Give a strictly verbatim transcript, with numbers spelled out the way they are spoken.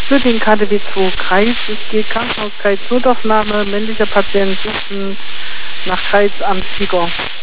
Flütting K D W zwei Kreis. Es geht Krankenhauskreis Notaufnahme, männlicher Patient suchen nach Kreis am Tiger.